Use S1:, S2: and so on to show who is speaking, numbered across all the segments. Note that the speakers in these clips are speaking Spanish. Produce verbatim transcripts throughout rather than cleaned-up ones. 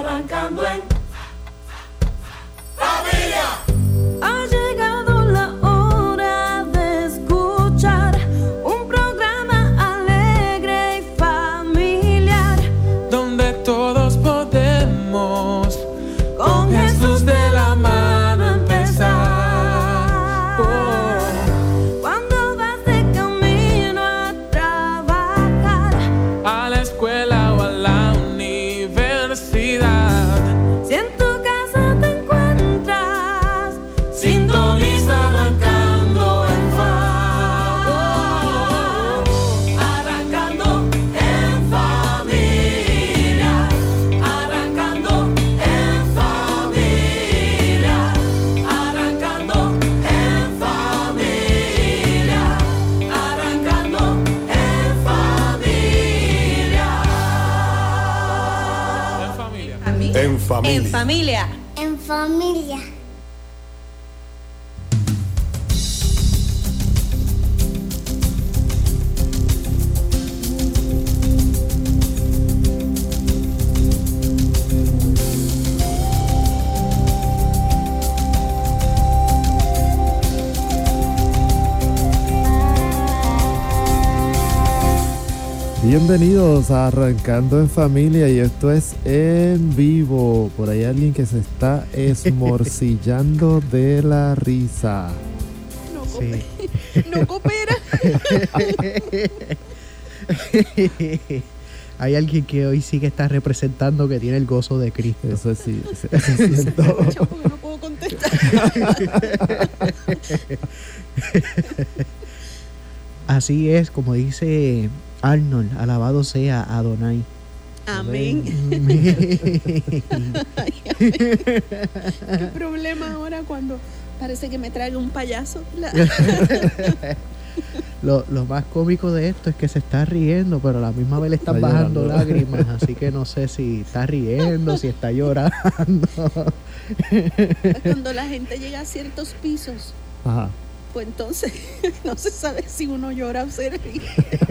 S1: arrancando en familia.
S2: Ha llegado la hora de escuchar un programa alegre y familiar,
S3: donde todos podemos
S2: con Jesús de la mano empezar.
S3: Oh.
S2: Cuando vas de camino a trabajar,
S3: A la escuela o a la universidad,
S2: si en tu casa te encuentras,
S1: Sintoniza arrancando en familia. Arrancando en familia. Arrancando en familia. Arrancando en familia. Arrancando en familia.
S3: en familia.
S4: En familia.
S5: En familia.
S6: En familia.
S7: Bienvenidos a Arrancando en Familia, y esto es en vivo. Por ahí alguien que se está esmorcillando de la risa.
S5: No,
S8: Sí.
S5: no coopera.
S8: Hay alguien que hoy sí que está representando que tiene el gozo de Cristo.
S7: Eso sí, eso eso siento.
S5: Yo porque no puedo contestar.
S8: Así es, como dice Arnold, alabado sea Adonai.
S5: Amén. Ay, amén. Qué problema ahora cuando parece que me traiga un payaso. La-
S8: Lo, lo más cómico de esto es que se está riendo, pero a la misma vez le están
S7: Está
S8: bajando
S7: llorando.
S8: lágrimas, así que no sé si está riendo, si está llorando.
S5: Cuando la gente llega a ciertos pisos,
S7: Ajá.
S5: pues entonces no se sabe si uno llora o se ríe.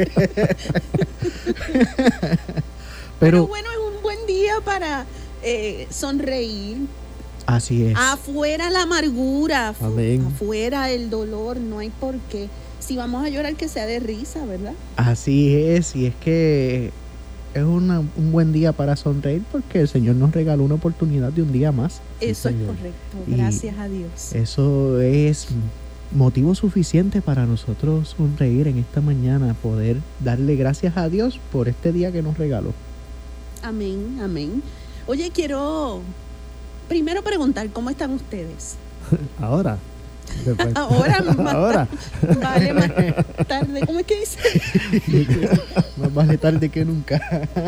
S5: Pero
S8: Pero
S5: bueno, es un buen día para eh, sonreír.
S8: así es.
S5: Afuera la amargura, afu-
S7: Amén.
S5: afuera el dolor, no hay por qué. Si vamos a llorar, que sea de risa, ¿verdad?
S8: Así es, y es que es una- un buen día para sonreír porque el Señor nos regaló una oportunidad de un día más.
S5: Eso es
S7: señor.
S5: correcto,
S8: Y-
S5: gracias a Dios.
S8: Eso es motivo suficiente para nosotros sonreír en esta mañana, poder darle gracias a Dios por este día que nos regaló.
S5: Amén, amén. Oye, quiero primero preguntar, ¿cómo están ustedes?
S7: Ahora. Después.
S5: Ahora, más
S7: Ahora.
S5: Vale, más tarde, ¿cómo es que dice?
S8: Más vale tarde que nunca.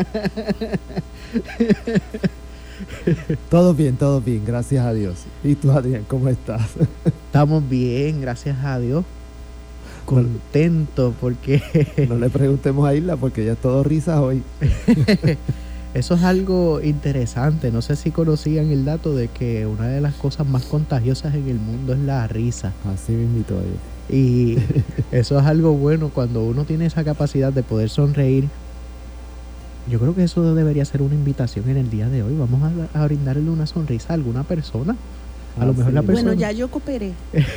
S7: Todo bien, todo bien, gracias a Dios. ¿Y tú, Adrián, cómo estás?
S8: Estamos bien, gracias a Dios. Contentos porque
S7: No le preguntemos a Isla porque ya es todo risas hoy.
S8: eso es algo interesante. No sé si conocían el dato de que una de las cosas más contagiosas en el mundo es la risa.
S7: Así mismito es.
S8: Y eso es algo bueno cuando uno tiene esa capacidad de poder sonreír. Yo creo que eso debería ser una invitación en el día de hoy. Vamos a, a brindarle una sonrisa a alguna persona. A lo
S7: Así
S8: mejor la
S7: mismo.
S8: persona...
S5: Bueno, ya yo cooperé.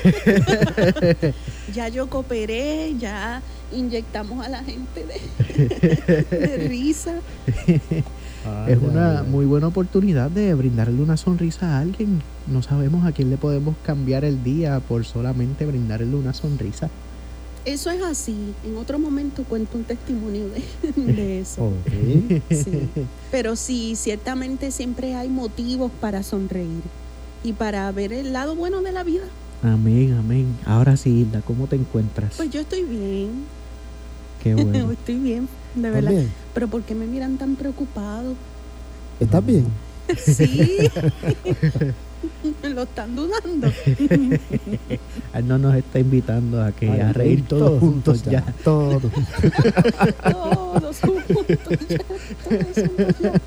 S5: Ya yo cooperé, ya inyectamos a la gente de, de risa.
S7: Ay,
S8: Es
S7: ay,
S8: una
S7: ay.
S8: muy buena oportunidad de brindarle una sonrisa a alguien. No sabemos a quién le podemos cambiar el día por solamente brindarle una sonrisa.
S5: Eso es así. En otro momento cuento un testimonio de, de eso.
S7: Ok.
S5: Sí. Pero sí, ciertamente siempre hay motivos para sonreír y para ver el lado bueno de la vida.
S8: Amén, amén. Ahora sí, Hilda, ¿cómo te encuentras?
S5: Pues yo estoy bien,
S8: Qué bueno.
S5: estoy bien, de
S7: ¿Estás
S5: verdad.
S7: bien?
S5: Pero ¿por qué me miran tan preocupado?
S7: ¿Estás bien?
S5: Sí, me lo están dudando.
S8: Él no nos está invitando a que
S7: Ay,
S8: a reír todos juntos ya.
S7: Todos.
S5: Todos juntos ya, todos juntos ya.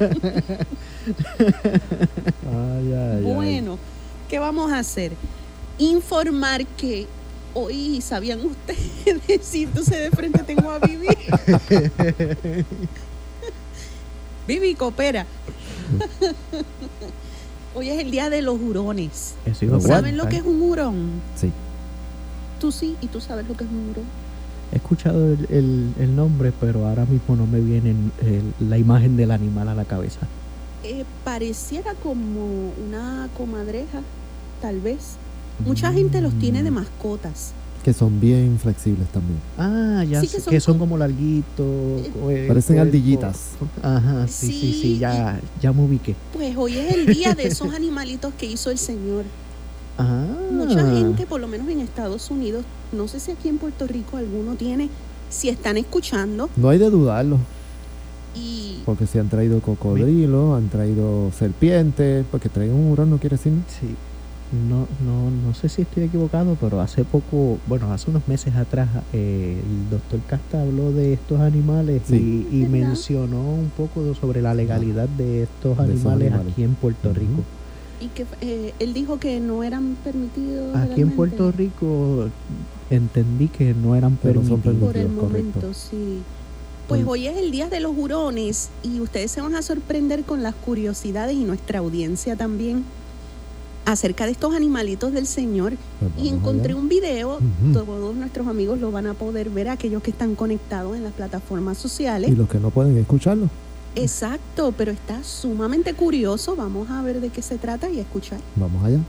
S7: Ay, ay, ay.
S5: Bueno, ¿qué vamos a hacer? Informar que hoy, ¿sabían ustedes? Si entonces de frente tengo a Vivi. Vivi, coopera. Hoy es el día de los hurones.
S8: Eso iba a
S7: What?
S5: ¿Saben lo
S8: preguntar.
S5: que es un hurón?
S7: Sí.
S5: Tú sí, y tú sabes lo que es un hurón.
S8: He escuchado el, el- el nombre, pero ahora mismo no me viene el- la imagen del animal a la cabeza.
S5: Eh, pareciera como una comadreja, tal vez. Mucha
S8: Mm.
S5: gente los tiene de mascotas.
S7: Que son bien flexibles también.
S8: Ah, ya
S5: Sí,
S8: sé,
S5: que
S8: que
S5: son
S8: son,
S5: como-
S8: como larguitos. cue-
S7: Parecen
S8: cuerpo.
S7: ardillitas.
S8: Ajá, sí, sí, sí,
S5: Sí,
S8: ya, ya me ubiqué.
S5: Pues hoy es el día de esos animalitos que hizo el Señor.
S8: Ah,
S5: Mucha gente, por lo menos en Estados Unidos, no sé si aquí en Puerto Rico alguno tiene, si están escuchando
S7: No hay de dudarlo,
S5: y
S7: porque si han traído cocodrilos, han traído serpientes, porque traen un hurón no quiere decir.
S8: sí. No, no, no sé si estoy equivocado, pero hace poco, bueno, hace unos meses atrás, eh, el doctor Casta habló de estos animales
S7: Sí.
S8: y, y
S5: ¿Verdad?
S8: mencionó un poco de- sobre la legalidad de estos
S7: De esos
S8: animales,
S7: animales.
S8: aquí en Puerto
S7: Ujú.
S8: Rico.
S5: y que eh, él dijo que no eran permitidos
S8: Aquí en
S5: legalmente.
S8: Puerto Rico entendí que no eran
S7: Pero son
S8: permitidos.
S5: Por el
S7: Correcto.
S5: momento, sí. Pues hoy es el día de los hurones y ustedes se van a sorprender con las curiosidades y nuestra audiencia también acerca de estos animalitos del Señor.
S7: Pues
S5: Y
S7: vamos
S5: encontré
S7: allá.
S5: un video,
S7: Ujú.
S5: todos nuestros amigos lo van a poder ver, aquellos que están conectados en las plataformas sociales.
S7: Y los que no pueden escucharlo,
S5: Exacto, pero está sumamente curioso. Vamos a ver de qué se trata y a escuchar.
S7: vamos allá.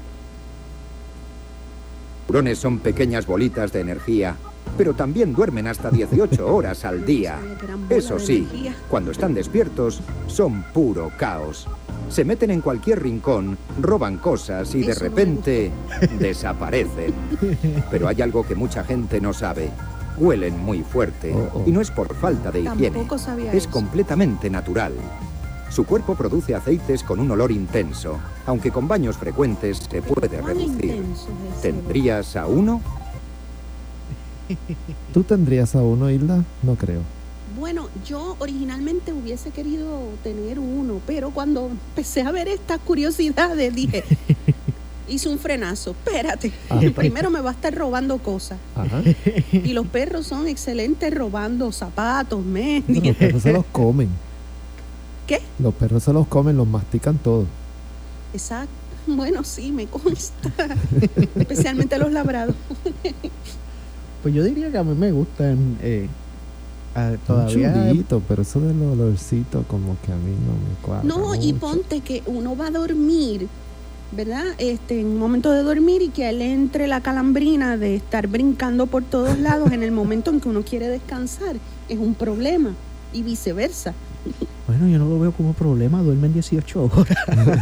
S4: Hurones son pequeñas bolitas de energía, pero también duermen hasta dieciocho horas al día.
S5: Sabía que eran bolas
S4: Eso
S5: de
S4: sí,
S5: energía.
S4: cuando están despiertos, son puro caos. Se meten en cualquier rincón, roban cosas y de
S5: Eso no me
S4: repente desaparecen. Pero hay algo que mucha gente no sabe. Huelen muy fuerte
S7: Oh, oh.
S4: y no es por falta de higiene.
S5: Tampoco sabía
S4: Es
S5: eso.
S4: completamente natural. Su cuerpo produce aceites con un olor intenso, aunque con baños frecuentes se puede
S5: ¿Cuán
S4: reducir.
S5: intenso es ese olor?
S4: ¿Tendrías a uno?
S7: ¿Tú tendrías a uno, Hilda? No creo.
S5: Bueno, yo originalmente hubiese querido tener uno, pero cuando empecé a ver estas curiosidades dije, hice un frenazo, espérate,
S7: Ah.
S5: primero me va a estar robando cosas.
S7: Ajá.
S5: Y los perros son excelentes robando zapatos,
S7: Bueno,
S5: medias.
S7: los perros se los comen.
S5: ¿Qué?
S7: Los perros se los comen, los mastican todos.
S5: Exacto. Bueno, sí, me consta. Especialmente los labrados.
S8: Pues yo diría que a mí me gustan eh, ah,
S7: Son
S8: todavía.
S7: chulitos, pero eso del olorcito como que a mí no me cuadra
S5: No, y
S7: mucho.
S5: ponte que uno va a dormir, ¿verdad? Este, en un momento de dormir y que a él le entre la calambrina de estar brincando por todos lados en el momento en que uno quiere descansar, es un problema. Y viceversa.
S8: Bueno, yo no lo veo como problema, duermen dieciocho horas.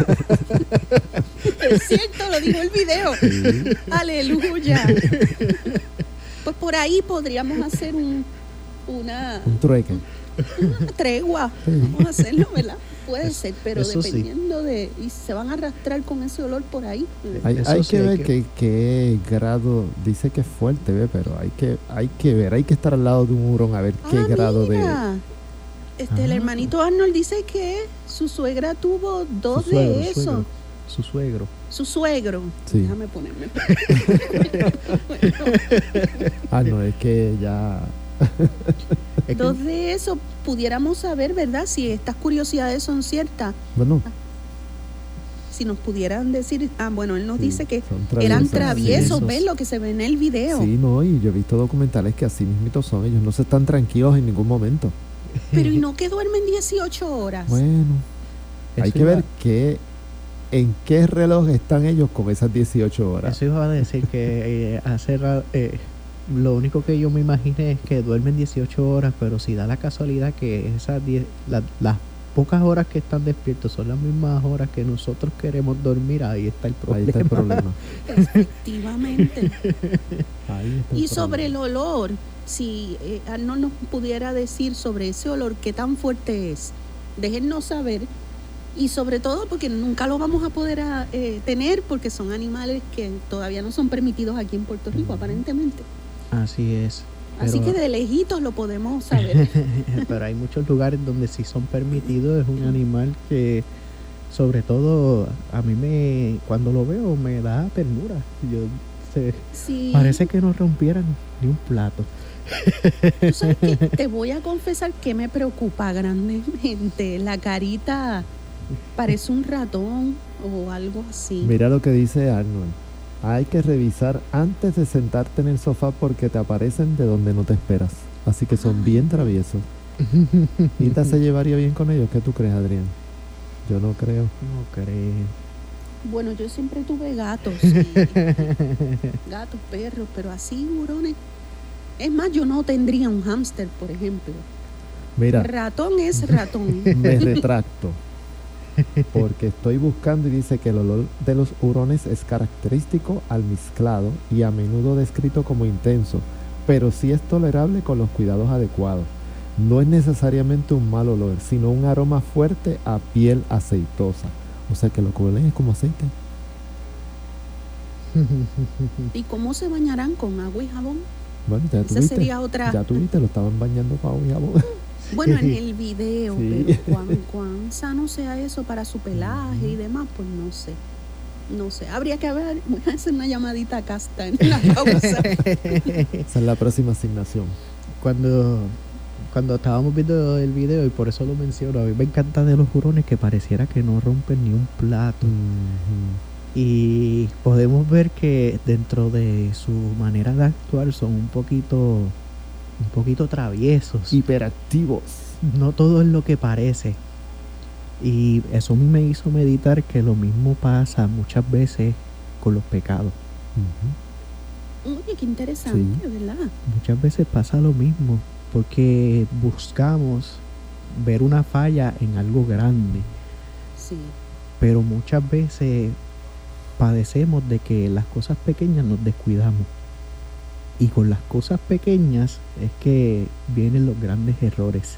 S5: Es cierto, lo dijo el video.
S7: Sí.
S5: Aleluya. Pues por ahí podríamos hacer un, una,
S7: Un trueque.
S5: una tregua.
S7: Sí.
S5: Vamos a hacerlo, ¿verdad? Puede ser, pero
S8: eso sí.
S5: dependiendo de... Y se van a arrastrar con ese olor por ahí.
S7: Hay,
S8: Eso
S7: hay
S8: sí,
S7: que
S8: hay
S7: ver
S8: que-
S7: qué qué grado, dice que es fuerte, ¿ve? Pero hay que, hay que ver, hay que estar al lado de un hurón a ver qué
S5: Ah,
S7: grado de...
S5: mira. Este, el
S8: Ah.
S5: hermanito Arnold dice que su suegra tuvo dos
S8: Su suegro,
S5: de esos.
S8: suegro, su suegro.
S5: Su suegro.
S7: Sí.
S5: Déjame ponerme.
S7: Ah, no, es que ya...
S8: Es que-
S5: Dos de esos pudiéramos saber, ¿verdad? Si estas curiosidades son ciertas.
S7: Bueno,
S5: Si nos pudieran decir, ah, bueno, él nos
S7: sí,
S5: dice que
S7: son
S5: eran
S7: traviesos.
S5: traviesos,
S8: Traviesos.
S5: ¿ves lo que se ve en el video?
S7: Sí, no, y yo he visto documentales que así mismitos son, ellos no se están tranquilos en ningún momento.
S5: Pero y no que duermen dieciocho horas.
S7: Bueno, hay
S8: eso
S7: que
S8: iba-
S7: ver qué, en qué reloj están ellos con esas dieciocho horas.
S8: Eso iba a decir que eh, hace ra- eh, lo único que yo me imaginé es que duermen dieciocho horas, pero si da la casualidad que esas diez, la- las pocas horas que están despiertos son las mismas horas que nosotros queremos dormir, ahí está el
S7: Ahí
S8: problema.
S7: está el problema.
S5: Efectivamente.
S7: Ahí está el
S5: Y sobre el
S7: problema.
S5: olor, si eh, Arnold nos pudiera decir sobre ese olor, qué tan fuerte es, déjennos saber. Y sobre todo porque nunca lo vamos a poder ah, eh, tener porque son animales que todavía no son permitidos aquí en Puerto Rico, aparentemente.
S8: Así es.
S5: Así
S8: Pero-
S5: que de lejitos lo podemos saber.
S8: Pero hay muchos lugares donde sí son permitidos. Es un animal que, sobre todo, a mí me, cuando lo veo, me da ternura. Yo, se-
S5: Sí.
S8: Parece que no rompieran ni un plato.
S5: ¿Tú sabes qué? Te voy a confesar que me preocupa grandemente la carita Parece un ratón o algo así.
S7: Mira lo que dice Arnold. Hay que revisar antes de sentarte en el sofá porque te aparecen de donde no te esperas. Así que son bien traviesos. ¿Ita se llevaría bien con ellos? ¿Qué tú crees, Adrián? Yo no creo.
S8: No creo.
S5: Bueno, yo siempre tuve gatos. Sí. Gatos, perros, pero así hurones. Es más, yo no tendría un hámster, por ejemplo.
S7: Mira,
S5: Ratón es ratón.
S7: me retracto. Porque estoy buscando y dice que el olor de los hurones es característico, almizclado y a menudo descrito como intenso, pero sí es tolerable con los cuidados adecuados. No es necesariamente un mal olor, sino un aroma fuerte a piel aceitosa. O sea que lo que huelen es como aceite.
S5: ¿Y cómo se bañarán? ¿Con agua y jabón?
S7: Bueno, ya
S5: Esa
S7: tuviste.
S5: sería otra.
S7: Ya tuviste, lo estaban bañando con agua y jabón.
S5: Bueno, en el video,
S7: Sí.
S5: pero cuán, cuán sano sea eso para su pelaje y demás, pues no sé. No sé. Habría que haber, voy a hacer una llamadita a Casta en la pausa.
S7: Esa es la próxima asignación.
S8: Cuando, cuando estábamos viendo el video, y por eso lo menciono, a mí me encanta de los hurones que pareciera que no rompen ni un plato.
S7: Ujú.
S8: Y podemos ver que dentro de su manera de actuar son un poquito, un poquito traviesos.
S7: Hiperactivos.
S8: No todo es lo que parece. Y eso a mí me hizo meditar que lo mismo pasa muchas veces con los pecados.
S7: Ujú.
S5: Oye, qué interesante,
S7: Sí.
S5: ¿verdad?
S8: Muchas veces pasa lo mismo, porque buscamos ver una falla en algo grande,
S5: Sí.
S8: pero muchas veces padecemos de que las cosas pequeñas nos descuidamos. Y con las cosas pequeñas es que vienen los grandes errores.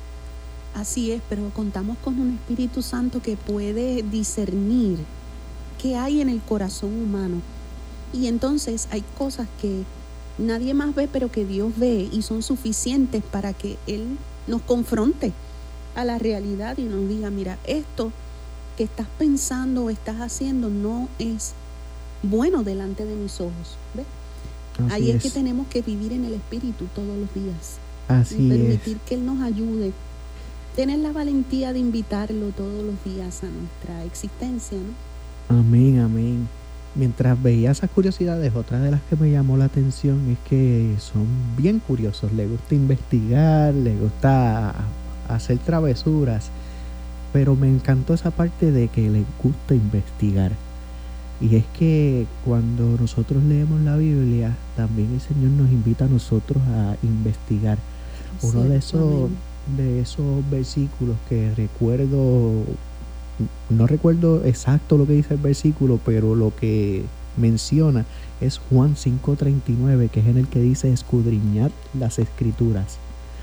S5: Así es, pero contamos con un Espíritu Santo que puede discernir qué hay en el corazón humano. Y entonces hay cosas que nadie más ve, pero que Dios ve y son suficientes para que Él nos confronte a la realidad y nos diga, mira, esto que estás pensando o estás haciendo no es bueno delante de mis ojos. ¿Ves?
S8: Así
S5: Ahí es.
S8: es.
S5: que tenemos que vivir en el Espíritu todos los días.
S8: Así
S5: y
S8: es.
S5: permitir que Él nos ayude. Tener la valentía de invitarlo todos los días a nuestra existencia, ¿no?
S8: Amén, amén. Mientras veía esas curiosidades, otra de las que me llamó la atención es que son bien curiosos. Les gusta investigar, les gusta hacer travesuras. Pero me encantó esa parte de que les gusta investigar. Y es que cuando nosotros leemos la Biblia, también el Señor nos invita a nosotros a investigar. Uno de
S5: Cierto,
S8: esos,
S5: amén.
S8: de esos versículos que recuerdo, no recuerdo exacto lo que dice el versículo, pero lo que menciona es Juan cinco treinta y nueve, que es en el que dice escudriñad las escrituras.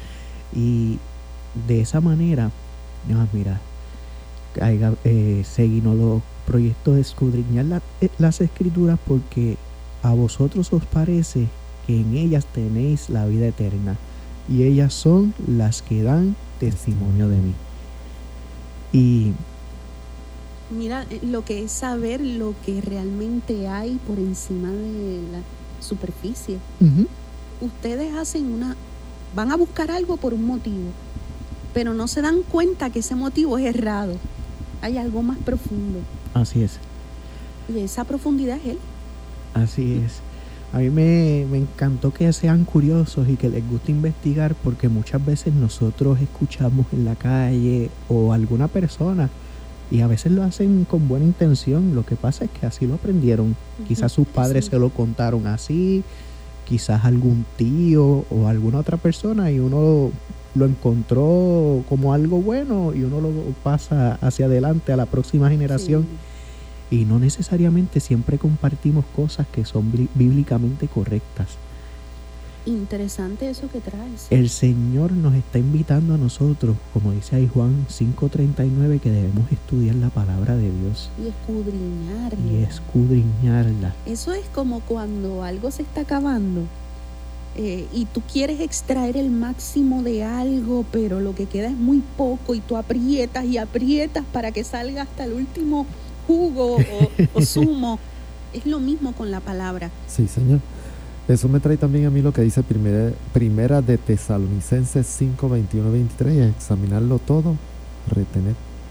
S8: Y de esa manera, ah, mira, haya, eh, seguimos los proyectos de escudriñar la- eh, las escrituras porque a vosotros os parece que en ellas tenéis la vida eterna y ellas son las que dan testimonio de mí. Y
S5: Mira, eh, lo que es saber lo que realmente hay por encima de la superficie.
S8: ujú,
S5: Ustedes hacen una, van a buscar algo por un motivo, pero no se dan cuenta que ese motivo es errado. Hay algo más profundo
S8: así es,
S5: y esa profundidad es Él.
S8: así es. A mí me, me encantó que sean curiosos y que les guste investigar porque muchas veces nosotros escuchamos en la calle o alguna persona y a veces lo hacen con buena intención. Lo que pasa es que así lo aprendieron. Quizás sus padres
S5: Sí.
S8: se lo contaron así, quizás algún tío o alguna otra persona y uno lo encontró como algo bueno y uno lo pasa hacia adelante a la próxima generación. Y no necesariamente siempre compartimos cosas que son bí- bíblicamente correctas.
S5: Sí. Interesante eso que traes.
S8: El Señor nos está invitando a nosotros, como dice ahí Juan cinco treinta y nueve, que debemos estudiar la palabra de Dios
S5: Y escudriñarla.
S8: y escudriñarla.
S5: Eso es como cuando algo se está acabando eh, y tú quieres extraer el máximo de algo, pero lo que queda es muy poco y tú aprietas y aprietas para que salga hasta el último jugo o, o zumo. Es lo mismo con la palabra.
S7: Sí, Señor. Eso me trae también a mí lo que dice primera, primera de Tesalonicenses cinco, veintiuno, veintitrés, examinarlo todo, retener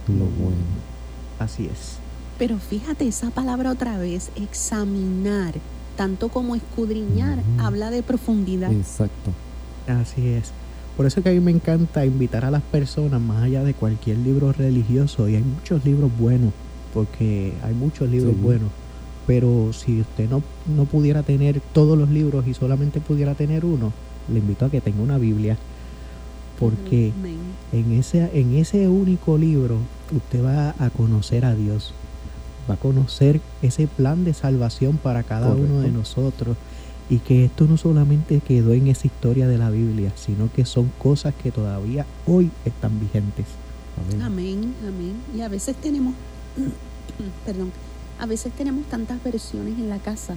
S7: Lo bueno.
S8: Así es.
S5: Pero fíjate, esa palabra otra vez, examinar, tanto como escudriñar,
S7: Ujú.
S5: habla de profundidad.
S7: Exacto.
S8: Así es. Por eso que a mí me encanta invitar a las personas más allá de cualquier libro religioso, y hay muchos libros buenos, porque hay muchos libros
S7: Sí.
S8: buenos, pero si usted no, no pudiera tener todos los libros y solamente pudiera tener uno, le invito a que tenga una Biblia, porque
S5: Amén.
S8: en ese, en ese único libro usted va a conocer a Dios, va a conocer ese plan de salvación para cada uno de
S7: Correcto.
S8: nosotros, y que esto no solamente quedó en esa historia de la Biblia, sino que son cosas que todavía hoy están vigentes.
S7: Amén.
S5: Amén, amén. Y a veces tenemos, perdón, a veces tenemos tantas versiones en la casa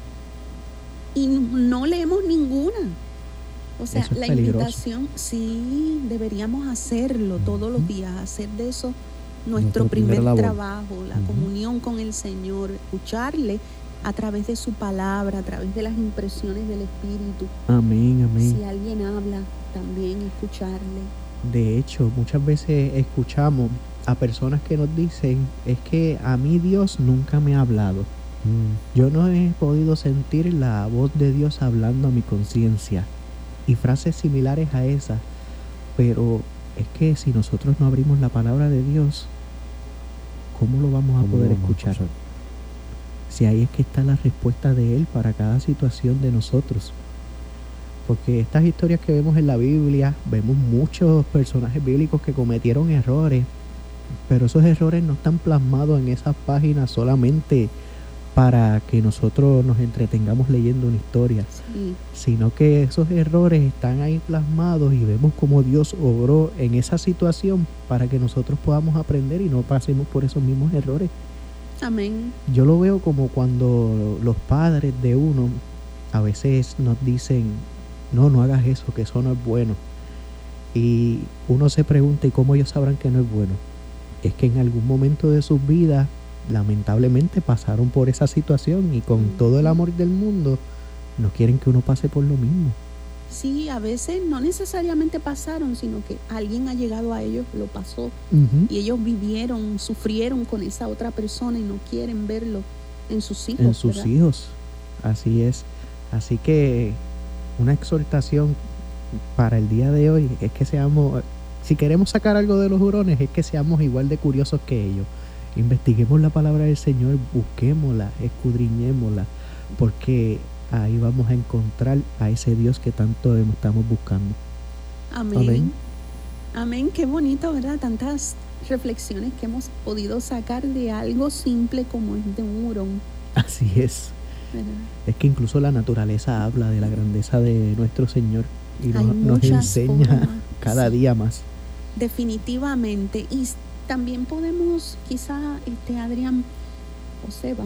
S5: y no leemos ninguna. O sea,
S8: Eso es
S5: la
S8: peligroso.
S5: invitación, sí, deberíamos hacerlo todos los días, hacer de eso nuestro
S7: Nuestra
S5: primer
S7: primera labor.
S5: trabajo, la
S7: Ujú.
S5: comunión con el Señor, escucharle a través de su palabra, a través de las impresiones del Espíritu.
S8: Amén, amén.
S5: Si alguien habla, también escucharle.
S8: De hecho, muchas veces escuchamos a personas que nos dicen, es que a mí Dios nunca me ha hablado.
S7: Mm,
S8: Yo no he podido sentir la voz de Dios hablando a mi conciencia. Y frases similares a esas. Pero es que si nosotros no abrimos la palabra de Dios, ¿cómo lo vamos a
S7: ¿cómo lo
S8: poder
S7: vamos a
S8: escuchar? Si ahí es que está la respuesta de Él para cada situación de nosotros. Porque estas historias que vemos en la Biblia, vemos muchos personajes bíblicos que cometieron errores, pero esos errores no están plasmados en esas páginas solamente para que nosotros nos entretengamos leyendo una historia,
S5: Sí,
S8: sino que esos errores están ahí plasmados y vemos cómo Dios obró en esa situación para que nosotros podamos aprender y no pasemos por esos mismos errores.
S5: amén.
S8: Yo lo veo como cuando los padres de uno a veces nos dicen, no, no hagas eso, que eso no es bueno. Y uno se pregunta, ¿y cómo ellos sabrán que no es bueno? Es que en algún momento de sus vidas, lamentablemente pasaron por esa situación y con todo el amor del mundo, no quieren que uno pase por lo mismo.
S5: Sí, a veces no necesariamente pasaron, sino que alguien ha llegado a ellos, lo pasó,
S8: Ujú.
S5: y ellos vivieron, sufrieron con esa otra persona y no quieren verlo en sus hijos.
S8: En sus
S5: ¿verdad?
S8: hijos. Así es. Así que una exhortación para el día de hoy es que seamos, si queremos sacar algo de los hurones, es que seamos igual de curiosos que ellos. Investiguemos la palabra del Señor, busquémosla, escudriñémosla, porque ahí vamos a encontrar a ese Dios que tanto estamos buscando.
S5: Amén.
S8: Amén.
S5: Amén, qué bonito, ¿verdad? Tantas reflexiones que hemos podido sacar de algo simple como es de un hurón,
S8: Así es.
S5: ¿verdad?
S8: Es que incluso la naturaleza habla de la grandeza de nuestro Señor y
S5: Hay
S8: nos, nos
S5: muchas
S8: enseña
S5: formas,
S8: cada
S5: sí.
S8: día más.
S5: Definitivamente. Y s- también podemos, quizá, este Adrián o Seba,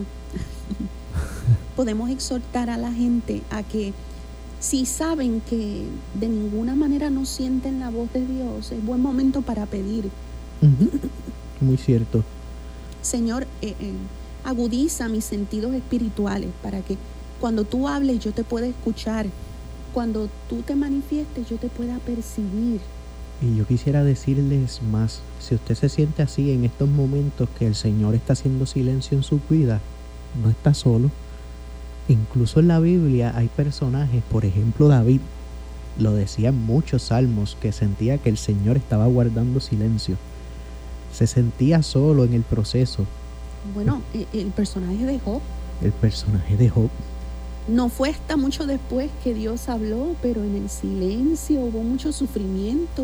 S5: podemos exhortar a la gente a que si saben que de ninguna manera no sienten la voz de Dios, es buen momento para pedir.
S8: Ujú. Muy cierto.
S5: Señor, eh, eh, agudiza mis sentidos espirituales para que cuando tú hables yo te pueda escuchar, cuando tú te manifiestes yo te pueda percibir.
S8: Y yo quisiera decirles más, si usted se siente así en estos momentos que el Señor está haciendo silencio en su vida, no está solo. Incluso en la Biblia hay personajes, por ejemplo David, lo decía en muchos salmos, que sentía que el Señor estaba guardando silencio. Se sentía solo en el proceso.
S5: Bueno, eh, el personaje de Job
S8: El personaje de Job,
S5: no fue hasta mucho después que Dios habló, pero en el silencio hubo mucho sufrimiento,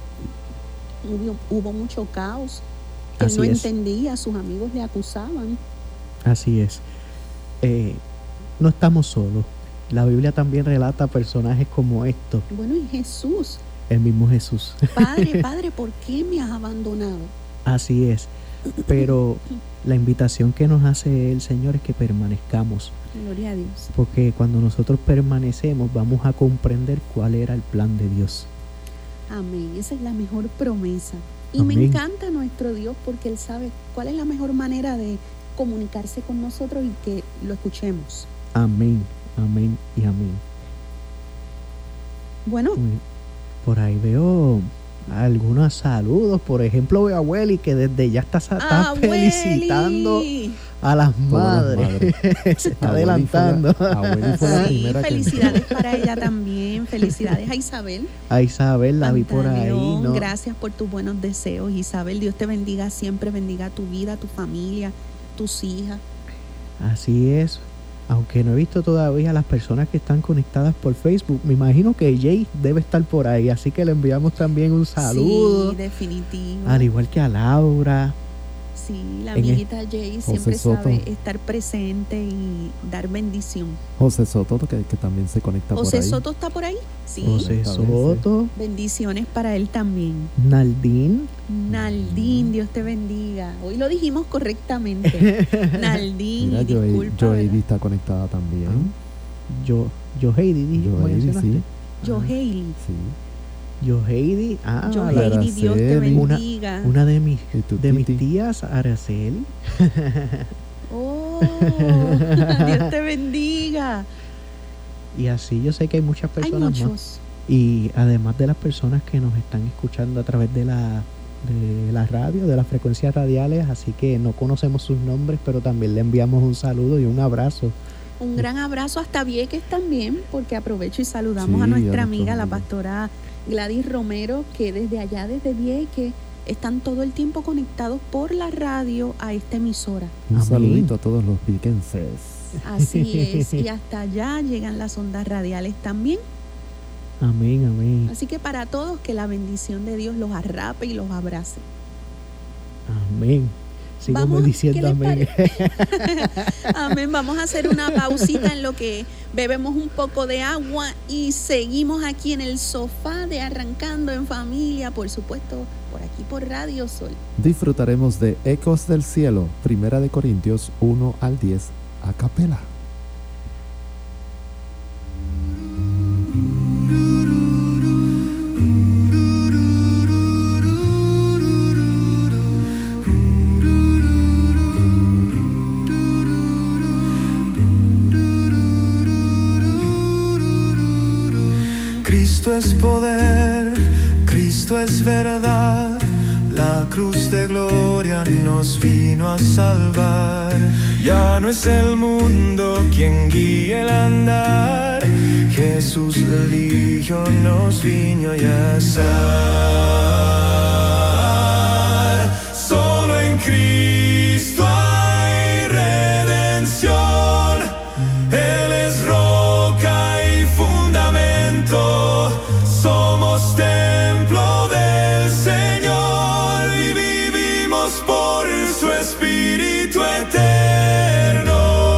S5: hubo, hubo mucho caos, que él
S8: Así
S5: no
S8: es.
S5: entendía, sus amigos le acusaban.
S8: así es. Eh, no estamos solos. La Biblia también relata personajes como estos,
S5: Bueno, y Jesús,
S8: el mismo Jesús.
S5: Padre, Padre, ¿por qué me has abandonado?
S8: Así es. Pero la invitación que nos hace el Señor es que permanezcamos,
S5: Gloria a Dios.
S8: porque cuando nosotros permanecemos vamos a comprender cuál era el plan de Dios.
S5: Amén. Esa es la mejor promesa. Y me
S8: Amén.
S5: encanta nuestro Dios porque Él sabe cuál es la mejor manera de comunicarse con nosotros y que lo escuchemos.
S8: Amén, amén y amén.
S5: Bueno,
S8: Muy- Por ahí veo algunos saludos. Por ejemplo, veo a Welly que desde ya está, sa- está
S5: Ah,
S8: felicitando
S5: Welly.
S8: a las
S7: Todas las
S8: madres.
S7: madres.
S8: Se está
S7: Abueli fue la-
S8: adelantando.
S7: Abueli fue la
S5: Sí,
S7: primera que-
S5: felicidades para ella también. Felicidades a Isabel.
S8: A Isabel la vi por ahí,
S5: Pantaleón,
S8: ¿no?
S5: Gracias por tus buenos deseos, Isabel. Dios te bendiga siempre, bendiga tu vida, tu familia, tus hijas.
S8: Así es. Aunque no he visto todavía a las personas que están conectadas por Facebook, me imagino que Jay debe estar por ahí, así que le enviamos también un saludo,
S5: Sí, definitivo.
S8: al igual que a Laura.
S5: Sí, la
S8: en
S5: amiguita Jay siempre
S7: Soto.
S5: sabe estar presente y dar bendición.
S7: José Soto, que, que también se conecta
S5: José
S7: por ahí.
S5: Soto está por ahí. Sí.
S8: José
S7: Esta vez,
S8: Soto,
S5: Bendiciones para él también.
S8: Naldín,
S5: Naldín, Dios te bendiga. Hoy lo dijimos correctamente. Naldín,
S7: Mira,
S5: y
S7: Joey,
S5: disculpa,
S7: Joey
S5: ¿verdad?
S7: está conectada también.
S8: yo, yo Heidi, dije, ¿cómo
S7: Joey,
S8: mencionaste?
S7: sí.
S5: Yo,
S8: Ah,
S5: Hailey.
S7: Sí.
S8: Yo Heidi, ah,
S5: Yo,
S8: la-
S5: Hailey, Dios te
S7: Araceli.
S8: Una-
S5: bendiga.
S8: una de mis,
S7: Y tu
S8: de mis
S7: Titi.
S8: tías, Araceli.
S5: Oh, Dios te bendiga.
S8: Y así yo sé que hay muchas
S5: Hay
S8: personas más.
S5: muchos.
S8: Y además de las personas que nos están escuchando a través de la, de la radio, de las frecuencias radiales, así que no conocemos sus nombres, pero también le enviamos un saludo y un abrazo.
S5: Un gran abrazo hasta Vieques también, porque aprovecho y saludamos
S7: Sí,
S5: a
S7: a
S5: nuestra
S7: nuestra
S5: amiga, la
S7: amiga.
S5: pastora Gladys Romero, que desde allá, desde Vieques, están todo el tiempo conectados por la radio a esta emisora.
S7: Un
S8: Amén.
S7: saludito a todos los piquenses.
S5: Así es, y hasta allá llegan las ondas radiales también.
S8: Amén, amén,
S5: Así que para todos, que la bendición de Dios los arrape y los abrace.
S8: amén. Sigo
S5: Vamos,
S8: diciendo
S5: ¿qué les
S8: amén.
S5: Amén. Vamos a hacer una pausita en lo que bebemos un poco de agua y seguimos aquí en el sofá de Arrancando en Familia, por supuesto, por aquí por Radio Sol.
S7: Disfrutaremos de Ecos del Cielo, Primera de Corintios uno al diez, a capela.
S6: Cristo es poder, Cristo es verdad, la cruz de gloria nos vino a salvar. Ya no es el mundo quien guía el andar, Jesús el Hijo nos vino a salvar. Solo en Cristo hay redención, Él es roca y fundamento, somos templo del Señor y vivimos por su Espíritu eterno.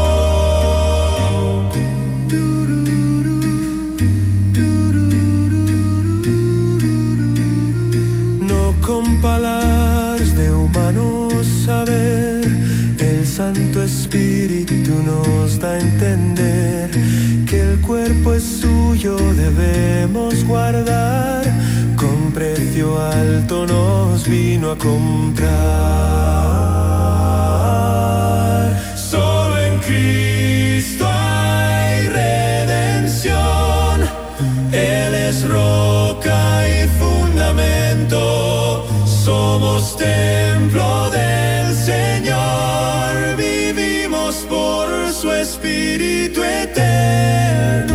S6: No con palabras de humano saber, el Santo Espíritu nos da a entender que el cuerpo es suyo, debemos guardar, con precio alto nos vino a comprar. Solo en Cristo hay redención, Él es roca y fundamento, somos templo del Señor, vivimos por su Espíritu eterno.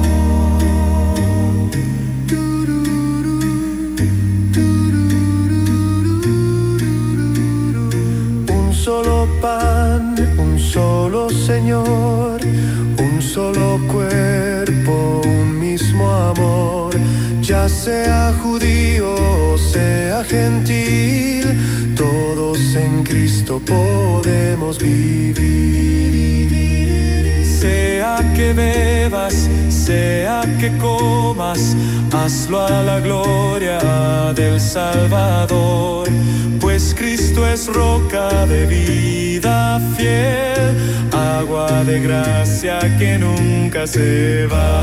S6: Un solo pan, un solo Señor, un solo cuerpo, un mismo amor, ya sea judío o sea gentil, todos en Cristo podemos vivir. Sea que bebas, sea que comas, hazlo a la gloria del Salvador, pues Cristo es roca de vida fiel, agua de gracia que nunca se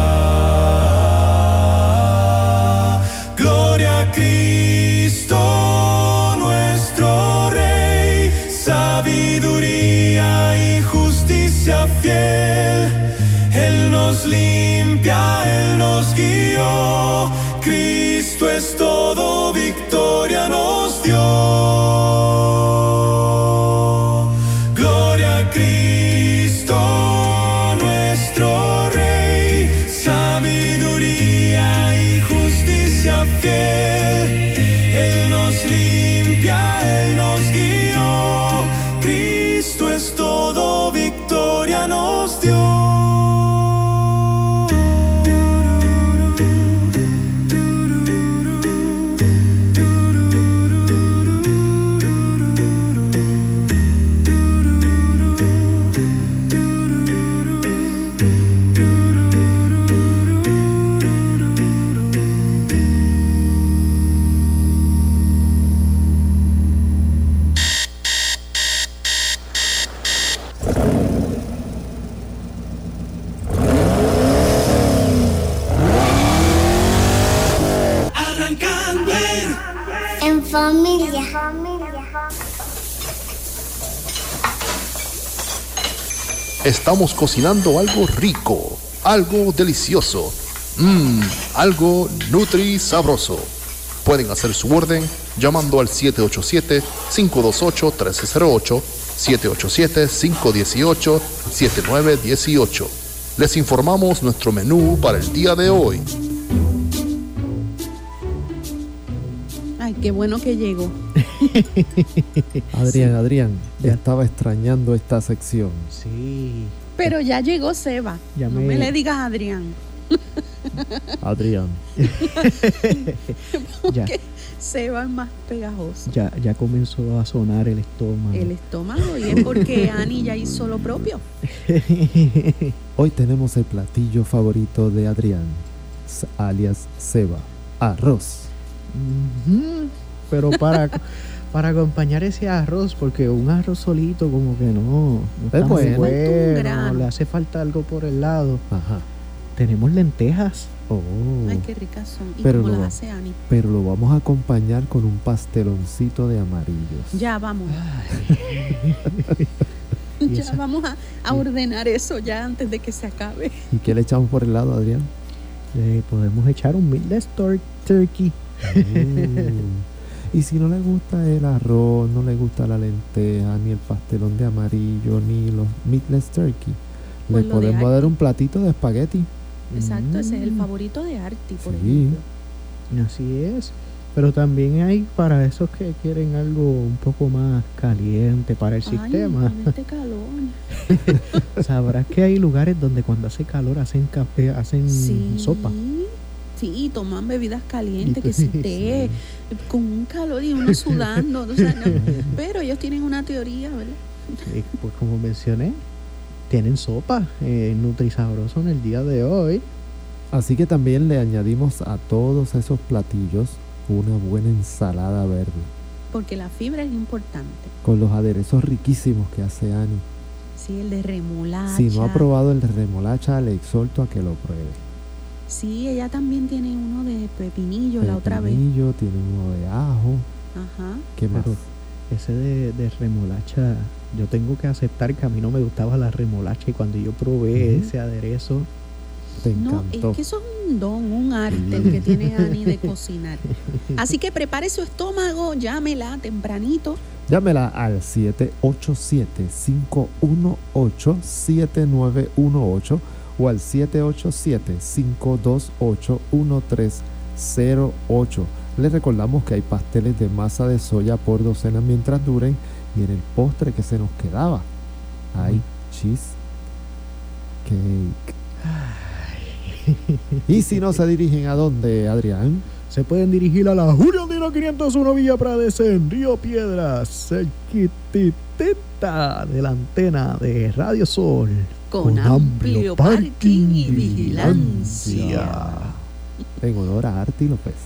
S6: va. Gloria a Cristo nuestro Rey, sabiduría y justicia fiel, Él nos limpia, Él nos guió, Cristo es todo victorioso.
S9: familia.
S10: Estamos cocinando algo rico, algo delicioso, mmm, algo nutri sabroso. Pueden hacer su orden llamando al siete ocho siete, cinco dos ocho, uno tres cero ocho, siete ocho siete, cinco uno ocho, siete nueve uno ocho. Les informamos nuestro menú para el día de hoy.
S5: Ay, qué bueno que llegó.
S7: Adrián, Adrián,
S8: Ya.
S7: estaba extrañando esta sección.
S8: Sí.
S5: Pero ya llegó Seba.
S8: Ya
S5: no
S8: me-
S5: me le digas a Adrián.
S7: Adrián,
S8: Ya,
S5: Que Seba es más pegajoso.
S8: ya, ya comenzó a sonar el estómago.
S5: El estómago. Y es porque Ani ya hizo lo propio.
S7: hoy tenemos el platillo favorito de Adrián, s- alias Seba, arroz.
S8: Ujú, Pero para, para acompañar ese arroz, porque un arroz solito como que no, no está muy
S7: bueno.
S5: Falta un
S8: bueno,
S5: grano.
S8: le hace falta algo por el lado.
S7: Ajá.
S8: Tenemos lentejas.
S7: Oh.
S5: Ay, qué ricas son. ¿Y
S7: Pero
S5: cómo
S7: no.
S5: las hace Ani?
S7: Pero lo vamos a acompañar con un pasteloncito de amarillos.
S5: Ya vamos.
S8: Y
S5: Ya
S8: esa-
S5: vamos a, a ordenar eso ya antes de que se acabe.
S7: ¿Y qué le echamos por el lado, Adrián?
S8: Le podemos echar un meatless tur- turkey.
S7: Mm. Y si no le gusta el arroz, no le gusta la lenteja, ni el pastelón de amarillo, ni los meatless turkey,
S5: Pues
S7: le
S5: lo de
S7: podemos dar
S5: Arti.
S7: un platito de espagueti.
S5: Exacto, ese es el
S8: Mm.
S5: favorito de Arti, por
S7: Sí.
S5: ejemplo.
S8: Así es. Pero también hay para esos que quieren algo un poco más caliente para el
S5: Ay,
S8: sistema.
S5: con este calor.
S8: Sabrás que hay lugares donde cuando hace calor hacen café, hacen
S5: Sí.
S8: sopa.
S5: Sí, toman bebidas calientes,
S8: Y-
S5: que si
S8: sí.
S5: té, con un calor y uno sudando. O sea, no. Pero ellos tienen una teoría, ¿verdad?
S8: Y pues como mencioné, tienen sopa eh, Nutrisabroso en el día de hoy.
S7: Así que también le añadimos a todos esos platillos una buena ensalada verde,
S5: Porque la fibra es importante.
S7: con los aderezos riquísimos que hace Ani.
S5: Sí, el de remolacha.
S7: Si no ha probado el de remolacha, le exhorto a que lo pruebe.
S5: Sí, ella también tiene uno de pepinillo la otra vez.
S7: Pepinillo, tiene uno de ajo.
S5: Ajá.
S7: ¿Qué más?
S8: Pero ese de, de remolacha, yo tengo que aceptar que a mí no me gustaba la remolacha y cuando yo probé
S7: Ujú.
S8: ese aderezo,
S7: Te
S5: No,
S7: encantó.
S5: es que eso es un don, un arte el que tiene Ani de cocinar. Así que prepare su estómago, llámela tempranito.
S7: Llámela al siete ocho siete, cinco uno ocho, siete nueve uno ocho o al siete ocho siete, cinco dos ocho, uno tres cero ocho. Les recordamos que hay pasteles de masa de soya por docena mientras duren, y en el postre que se nos quedaba hay cheese cake. Y si no se dirigen a dónde, Adrián,
S8: se pueden dirigir a la Julio Andino quinientos uno Villa Prades en Río Piedras, cerquitita de la antena de Radio Sol.
S5: Con amplio parking y vigilancia.
S7: en honor a Arti López.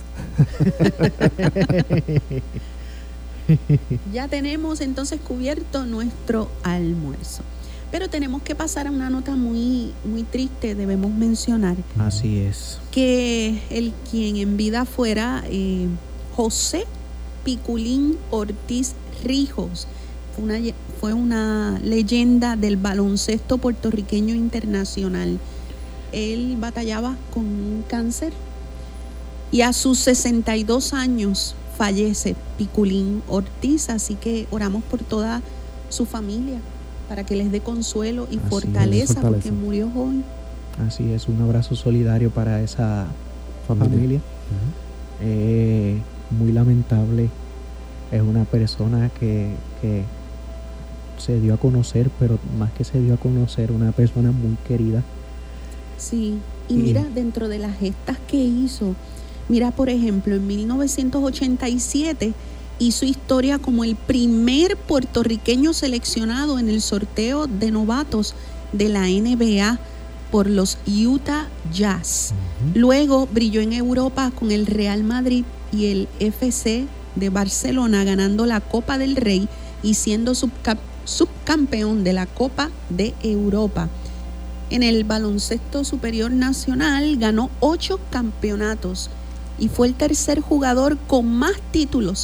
S5: Ya tenemos entonces cubierto nuestro almuerzo. Pero tenemos que pasar a una nota muy, muy triste. Debemos mencionar
S8: Así es.
S5: que el quien en vida fuera eh, José Piculín Ortiz Rijos. Fue una, fue una leyenda del baloncesto puertorriqueño internacional. Él batallaba con un cáncer y a sus sesenta y dos años fallece Piculín Ortiz. Así que oramos por toda su familia para que les dé consuelo y
S8: Así es,
S5: fortaleza,
S7: fortaleza.
S5: porque murió joven.
S8: Así es, un abrazo solidario para esa
S7: Familia.
S8: familia.
S7: Ujú.
S8: Eh, muy lamentable. Es una persona que, que se dio a conocer, pero más que se dio a conocer, una persona muy querida.
S5: Sí, y
S8: Y-
S5: mira, dentro de las gestas que hizo, mira, por ejemplo, en mil novecientos ochenta y siete hizo historia como el primer puertorriqueño seleccionado en el sorteo de novatos de la N B A por los Utah Jazz.
S7: Ujú.
S5: Luego brilló en Europa con el Real Madrid y el F C de Barcelona, ganando la Copa del Rey y siendo subca- subcampeón de la Copa de Europa. En el baloncesto superior nacional ganó ocho campeonatos y fue el tercer jugador con más títulos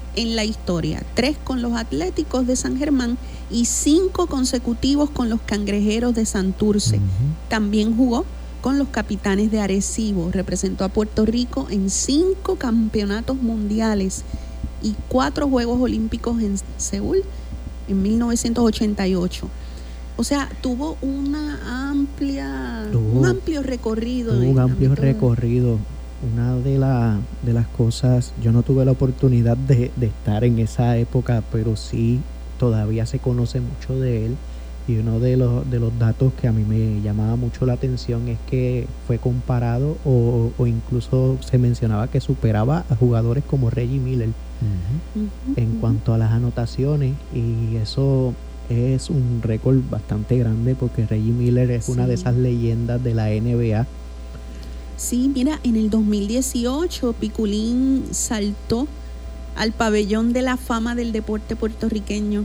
S5: en la historia, tres con los Atléticos de San Germán y cinco consecutivos con los Cangrejeros de Santurce.
S7: Ujú.
S5: También jugó con los Capitanes de Arecibo, representó a Puerto Rico en cinco campeonatos mundiales y cuatro Juegos Olímpicos en Seúl en mil novecientos ochenta y ocho. O sea, tuvo una amplia,
S8: Tuvo-
S5: un amplio recorrido.
S8: Tuvo
S5: en
S8: un
S5: el
S8: amplio
S5: ámbito de-
S8: recorrido. Una de, la, de las cosas, yo no tuve la oportunidad de, de estar en esa época, pero sí todavía se conoce mucho de él. Y uno de los, de los datos que a mí me llamaba mucho la atención es que fue comparado o, o incluso se mencionaba que superaba a jugadores como Reggie Miller
S7: Ujú.
S5: Ujú,
S8: en
S5: ujú.
S8: cuanto a las anotaciones, y eso es un récord bastante grande porque Reggie Miller es una de
S5: Sí.
S8: esas leyendas de la N B A.
S5: Sí, mira, en el dos mil dieciocho Piculín saltó al pabellón de la fama del deporte puertorriqueño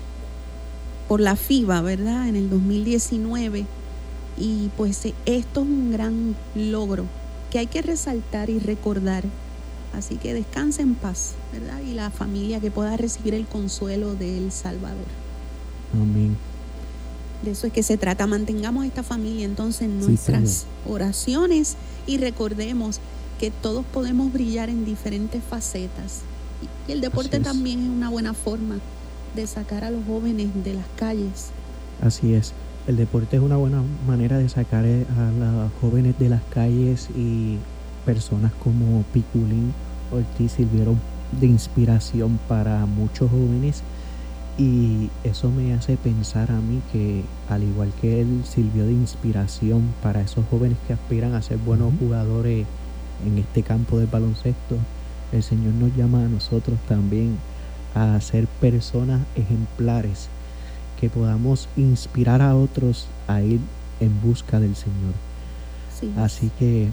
S5: por la FIBA, ¿verdad? En el dos mil diecinueve. Y pues eh, esto es un gran logro que hay que resaltar y recordar. Así que descanse en paz, ¿verdad? Y la familia que pueda recibir el consuelo de El Salvador.
S8: Amén.
S5: De eso es que se trata. Mantengamos a esta familia entonces en
S7: Sí,
S5: nuestras oraciones y recordemos que todos podemos brillar en diferentes facetas. Y el deporte
S8: Así es.
S5: también es una buena forma de sacar a los jóvenes de las calles.
S8: Así es. El deporte es una buena manera de sacar eh, a los jóvenes de las calles, y personas como Piculín Ortiz sirvieron de inspiración para muchos jóvenes, y eso me hace pensar a mí que al igual que él sirvió de inspiración para esos jóvenes que aspiran a ser buenos
S7: Ujú.
S8: jugadores en este campo de baloncesto, el Señor nos llama a nosotros también a ser personas ejemplares, que podamos inspirar a otros a ir en busca del Señor.
S5: Sí.
S8: Así que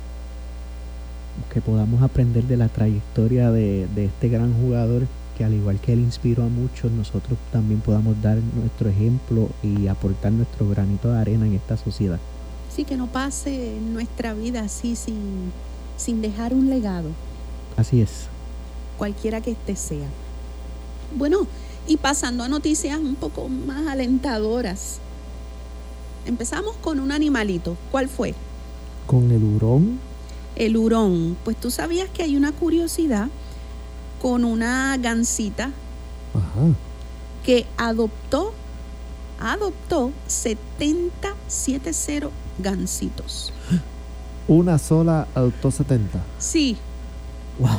S8: que podamos aprender de la trayectoria de, de este gran jugador, que al igual que él inspiró a muchos, nosotros también podamos dar nuestro ejemplo y aportar nuestro granito de arena en esta sociedad.
S5: Sí, que no pase nuestra vida así sin, sin dejar un legado,
S8: Así es.
S5: cualquiera que este sea. Bueno, y pasando a noticias un poco más alentadoras. Empezamos con un animalito. ¿Cuál fue?
S7: Con el hurón.
S5: El hurón. Pues tú sabías que hay una curiosidad con una gansita
S7: Ajá.
S5: que adoptó, adoptó setenta, setenta gansitos.
S7: Una sola adoptó setenta.
S5: Sí,
S8: Wow.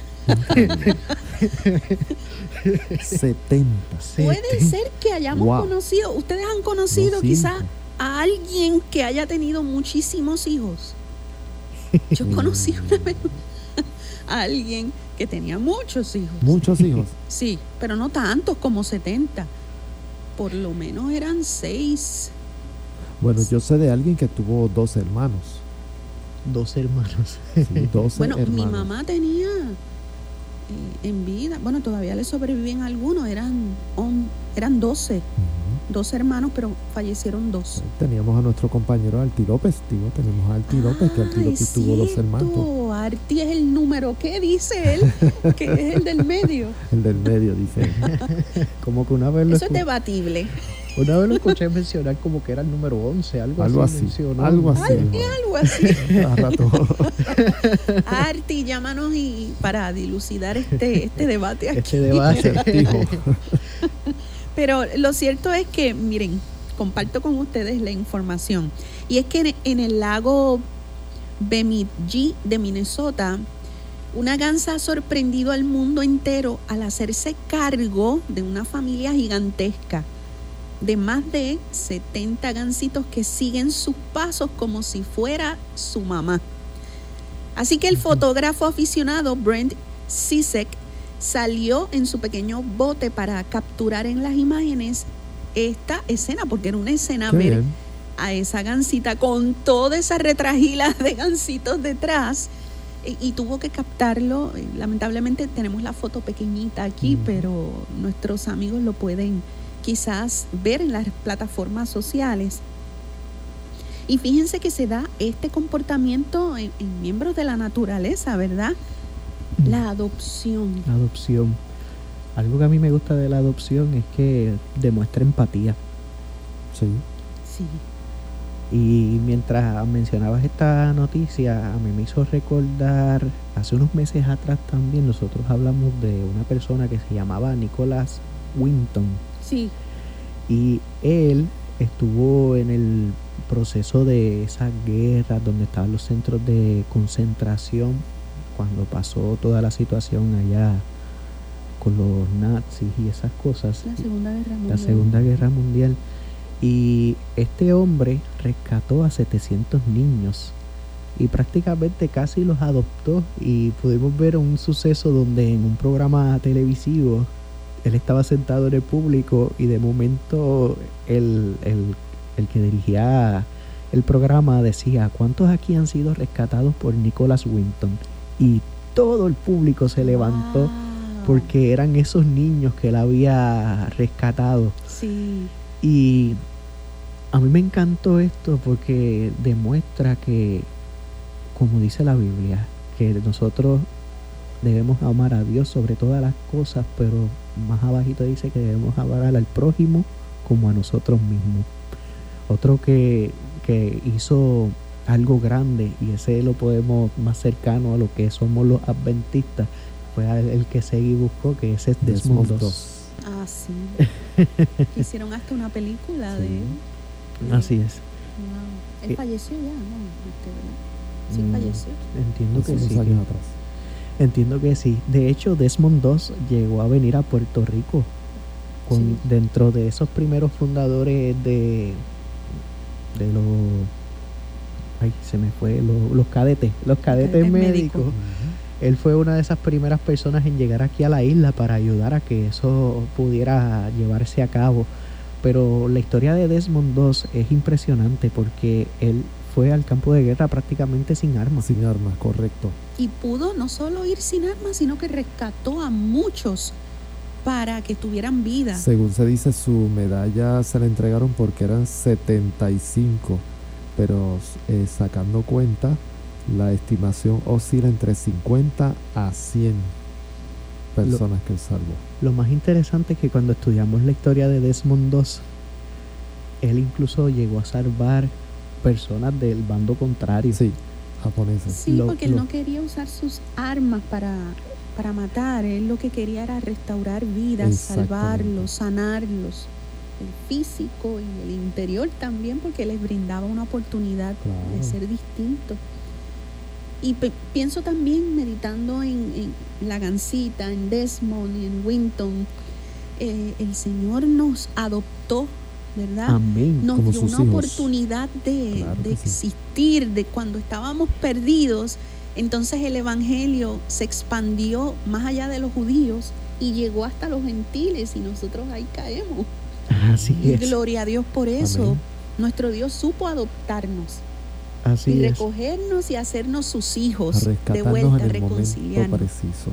S7: setenta.
S5: puede ser que hayamos
S7: Wow.
S5: conocido, ustedes han conocido
S7: No,
S5: quizás
S7: cinco.
S5: a alguien que haya tenido muchísimos hijos. Yo conocí una vez a alguien que tenía muchos hijos.
S7: Muchos hijos.
S5: Sí, pero no tantos como setenta. Por lo menos eran seis.
S7: Bueno, yo sé de alguien que tuvo dos hermanos.
S8: Dos hermanos.
S7: Sí, doce
S5: Bueno, mi
S7: hermanos.
S5: mamá tenía eh, en vida, bueno, todavía le sobreviven algunos, eran, on- eran doce,
S7: Ujú.
S5: doce hermanos, pero fallecieron dos.
S7: Teníamos a nuestro compañero Arti López, digo, tenemos a Arti López, que Arti
S5: Ah,
S7: López
S5: es
S7: tuvo dos
S5: cierto.
S7: hermanos.
S5: Arti es el número, ¿qué dice él? Que es el del medio.
S7: El del medio, dice.
S8: Como que una vez lo
S5: Eso es
S8: escu-
S5: debatible.
S8: una vez lo escuché mencionar como que era el número once, algo,
S7: Algo
S8: así.
S7: así,
S8: mencionó.
S7: algo así.
S5: Ay, es algo así.
S7: Cada rato.
S5: Arti, llámanos y para dilucidar este, este debate aquí.
S8: Este debate.
S7: Acertijo.
S5: Pero lo cierto es que, miren, comparto con ustedes la información. Y es que en, en el lago Bemidji de Minnesota, una gansa ha sorprendido al mundo entero al hacerse cargo de una familia gigantesca de más de setenta gansitos que siguen sus pasos como si fuera su mamá. Así que el fotógrafo aficionado Brent Sisek salió en su pequeño bote para capturar en las imágenes esta escena, porque era una escena
S7: Qué
S5: ver
S7: bien.
S5: a esa gansita con toda esa retragila de gansitos detrás y, y tuvo que captarlo. Lamentablemente tenemos la foto pequeñita aquí,
S7: Ujú.
S5: pero nuestros amigos lo pueden quizás ver en las plataformas sociales. Y fíjense que se da este comportamiento en, en miembros de la naturaleza, ¿verdad? La adopción.
S8: La adopción. Algo que a mí me gusta de la adopción es que demuestra empatía.
S7: Sí.
S5: Sí.
S8: Y mientras mencionabas esta noticia, a mí me hizo recordar, hace unos meses atrás también nosotros hablamos de una persona que se llamaba Nicholas Winton.
S5: Sí.
S8: Y él estuvo en el proceso de esas guerras donde estaban los centros de concentración, cuando pasó toda la situación allá con los nazis y esas cosas.
S5: La Segunda Guerra Mundial.
S8: La Segunda Guerra Mundial. Y este hombre rescató a setecientos niños y prácticamente casi los adoptó, y pudimos ver un suceso donde en un programa televisivo él estaba sentado en el público y de momento el, el, el que dirigía el programa decía: ¿cuántos aquí han sido rescatados por Nicholas Winton? Y todo el público se levantó.
S5: Wow.
S8: Porque eran esos niños que él había rescatado.
S5: Sí.
S8: Y a mí me encantó esto porque demuestra que, como dice la Biblia, que nosotros debemos amar a Dios sobre todas las cosas, pero más abajito dice que debemos amar al prójimo como a nosotros mismos. Otro que, que hizo algo grande, y ese lo podemos más cercano a lo que somos los adventistas, fue el, el que seguí buscó, que ese es Desmond dos.
S5: Ah, sí. Hicieron hasta una película
S7: Sí.
S5: de él.
S8: Así es.
S5: Wow. Él
S8: Eh,
S5: falleció ya, ¿no? Este, ¿verdad? Sí,
S8: Mm,
S5: falleció.
S8: Entiendo
S7: Hace
S8: que
S7: unos
S8: sí.
S7: años atrás.
S8: Entiendo que sí. De hecho, Desmond dos llegó a venir a Puerto Rico con,
S5: Sí.
S8: dentro de esos primeros fundadores de de los ay se me fue los, los cadetes los cadetes
S5: cadetes
S8: médicos.
S5: médicos.
S8: Él fue una de esas primeras personas en llegar aquí a la isla para ayudar a que eso pudiera llevarse a cabo. Pero la historia de Desmond dos es impresionante porque él fue al campo de guerra prácticamente sin armas.
S7: Sin armas, correcto.
S5: Y pudo no solo ir sin armas, sino que rescató a muchos para que tuvieran vida.
S7: Según se dice, su medalla se la entregaron porque eran setenta y cinco, pero eh, sacando cuenta, la estimación oscila entre cincuenta a cien personas que él salvó.
S8: Lo más interesante es que cuando estudiamos la historia de Desmond dos, él incluso llegó a salvar personas del bando contrario.
S7: Sí, japoneses.
S5: Sí,
S8: Lo-
S5: porque él
S8: lo-
S5: no quería usar sus armas para, para matar. Él lo que quería era restaurar vidas,
S7: Exactamente.
S5: salvarlos, sanarlos. El físico y el interior también, porque les brindaba una oportunidad
S7: Claro.
S5: de ser distintos. Y pe- pienso también, meditando en, en la Gansita, en Desmond y en Winton, eh, el Señor nos adoptó, ¿verdad?
S8: Amén.
S5: Nos
S7: Como
S5: dio
S7: sus
S5: una
S7: hijos.
S5: oportunidad de,
S7: Claro
S5: de
S7: que sí.
S5: existir, de cuando estábamos perdidos. Entonces el Evangelio se expandió más allá de los judíos y llegó hasta los gentiles, y nosotros ahí caemos.
S8: Así
S5: Y
S8: es.
S5: gloria a Dios por eso.
S7: Amén.
S5: Nuestro Dios supo adoptarnos
S8: Así
S5: y
S8: es.
S5: recogernos y hacernos sus
S7: A
S5: hijos, de
S7: rescatarnos
S5: vuelta,
S7: en el momento
S5: reconciliarnos.
S7: preciso.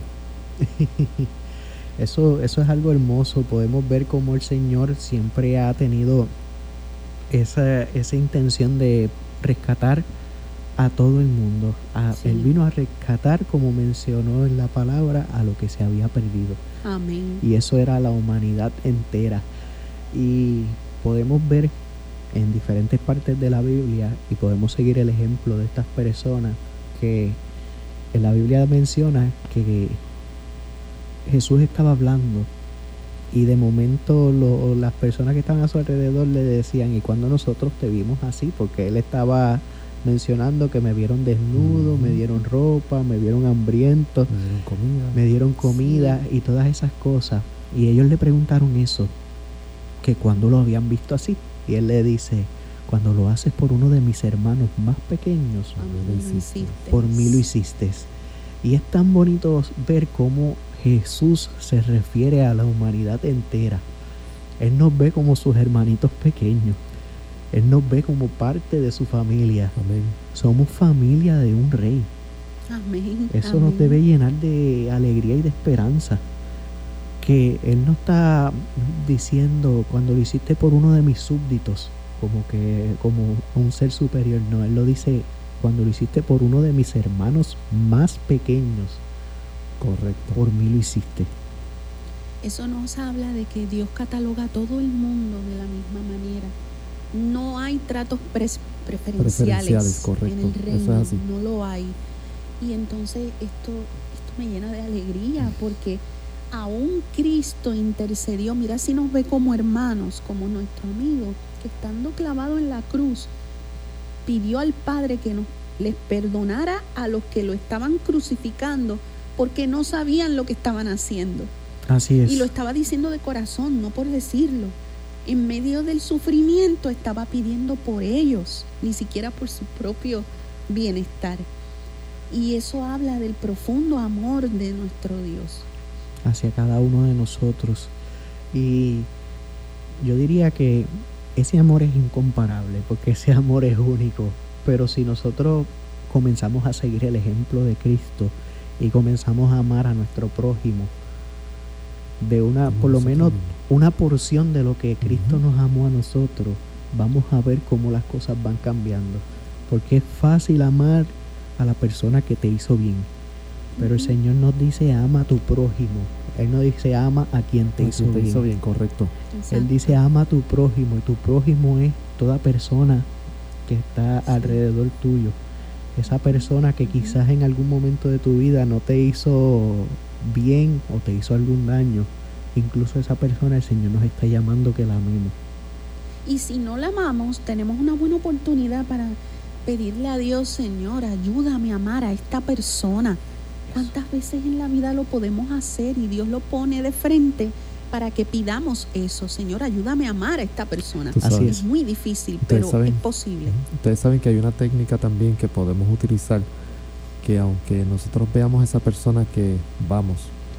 S8: Eso, eso es algo hermoso. Podemos ver cómo el Señor siempre ha tenido esa, esa intención de rescatar a todo el mundo. A-
S5: Sí.
S8: Él vino a rescatar, como mencionó en la palabra, a lo que se había perdido.
S5: Amén.
S8: Y eso era la humanidad entera. Y podemos ver en diferentes partes de la Biblia, y podemos seguir el ejemplo de estas personas, que en la Biblia menciona que Jesús estaba hablando y de momento lo- las personas que estaban a su alrededor le decían: ¿y cuando nosotros te vimos así? Porque él estaba mencionando que me vieron desnudo, me
S7: Ujú.
S8: dieron ropa, me vieron hambriento,
S7: Me dieron comida.
S8: me dieron comida y todas esas cosas. Y ellos le preguntaron eso, que cuando lo habían visto así. Y él le dice: cuando lo haces por uno de mis hermanos más pequeños,
S5: A
S7: Amén,
S5: mí
S7: lo
S5: lo
S7: hiciste.
S5: hiciste.
S8: por mí lo hiciste. Y es tan bonito ver cómo Jesús se refiere a la humanidad entera. Él nos ve como sus hermanitos pequeños. Él nos ve como parte de su familia.
S7: Amén.
S8: Somos familia de un rey.
S5: Amén.
S8: Eso nos
S5: amén.
S8: debe llenar de alegría y de esperanza. Que Él no está diciendo: cuando lo hiciste por uno de mis súbditos, como que como un ser superior. No, Él lo dice: cuando lo hiciste por uno de mis hermanos más pequeños,
S7: Correcto.
S8: por mí lo hiciste.
S5: Eso nos habla de que Dios cataloga a todo el mundo de la misma manera. No hay tratos pres- preferenciales,
S7: Preferenciales, correcto.
S5: en el
S7: Eso
S5: reino,
S7: es así.
S5: no lo hay. Y entonces esto, esto me llena de alegría porque aún Cristo intercedió. Mira si nos ve como hermanos, como nuestro amigo, que estando clavado en la cruz, pidió al Padre que nos, les perdonara a los que lo estaban crucificando porque no sabían lo que estaban haciendo.
S8: Así es.
S5: Y lo estaba diciendo de corazón, no por decirlo. En medio del sufrimiento estaba pidiendo por ellos, ni siquiera por su propio bienestar. Y eso habla del profundo amor de nuestro Dios.
S8: Hacia cada uno de nosotros. Y yo diría que ese amor es incomparable, porque ese amor es único. Pero si nosotros comenzamos a seguir el ejemplo de Cristo y comenzamos a amar a nuestro prójimo de una,
S7: Como
S8: por lo
S7: nosotros
S8: menos
S7: mismos.
S8: una porción de lo que Cristo
S7: Ujú.
S8: nos amó a nosotros, vamos a ver cómo las cosas van cambiando. Porque es fácil amar a la persona que te hizo bien, pero el
S5: Ujú.
S8: Señor nos dice ama a tu prójimo. Él no dice ama a quien te,
S7: Porque
S8: hizo,
S7: te
S8: bien.
S7: hizo bien, correcto.
S8: Él dice ama a tu prójimo, y tu prójimo es toda persona que está alrededor tuyo. Esa persona que quizás en algún momento de tu vida no te hizo bien o te hizo algún daño. Incluso esa persona el Señor nos está llamando que la amemos.
S5: Y si no la amamos, tenemos una buena oportunidad para pedirle a Dios, Señor, ayúdame a amar a esta persona. ¿Cuántas veces en la vida lo podemos hacer y Dios lo pone de frente para que pidamos eso? Señor, ayúdame a amar a esta persona.
S7: Tú
S8: Así
S7: sabes.
S5: Es muy difícil,
S7: Ustedes
S5: pero
S7: saben.
S5: es posible.
S7: Ustedes saben que hay una técnica también que podemos utilizar, que aunque nosotros veamos a esa persona que vamos,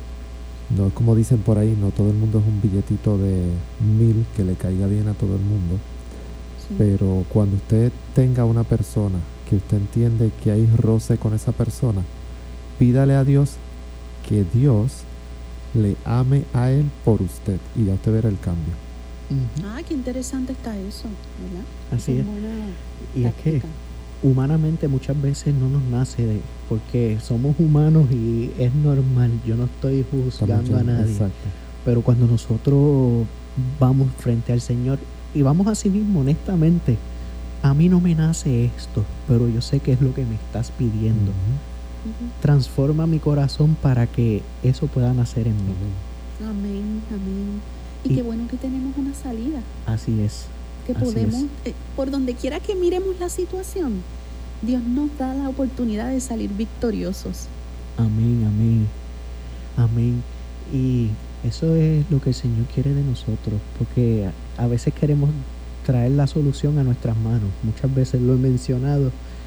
S7: no es como dicen por ahí, no todo el mundo es un billetito de mil que le caiga bien a todo el mundo,
S5: Sí.
S7: pero cuando usted tenga una persona que usted entiende que hay roce con esa persona, pídale a Dios que Dios le ame a él por usted y ya usted verá el cambio.
S5: Ah, qué interesante está eso, ¿verdad?
S8: Así
S5: Esa
S8: es.
S5: buena
S8: Y es que
S5: táctica.
S8: humanamente muchas veces no nos nace de, porque somos humanos y es normal. Yo no estoy juzgando a
S7: Estamos-
S8: nadie.
S7: Exacto.
S8: Pero cuando nosotros vamos frente al Señor y vamos a sí mismo honestamente, a mí no me nace esto, pero yo sé que es lo que me estás pidiendo.
S7: Ujú.
S5: Ujú.
S8: Transforma mi corazón para que eso pueda nacer en mí.
S7: Amén.
S5: Amén, amén. Y,
S8: Y-
S5: qué bueno que tenemos una salida,
S8: Así es.
S5: que
S8: Así
S5: podemos,
S8: es.
S5: eh, por donde quiera que miremos la situación, Dios nos da la oportunidad de salir victoriosos.
S8: Amén, amén. Amén. Y eso es lo que el Señor quiere de nosotros, porque a a veces queremos traer la solución a nuestras manos. Muchas veces lo he mencionado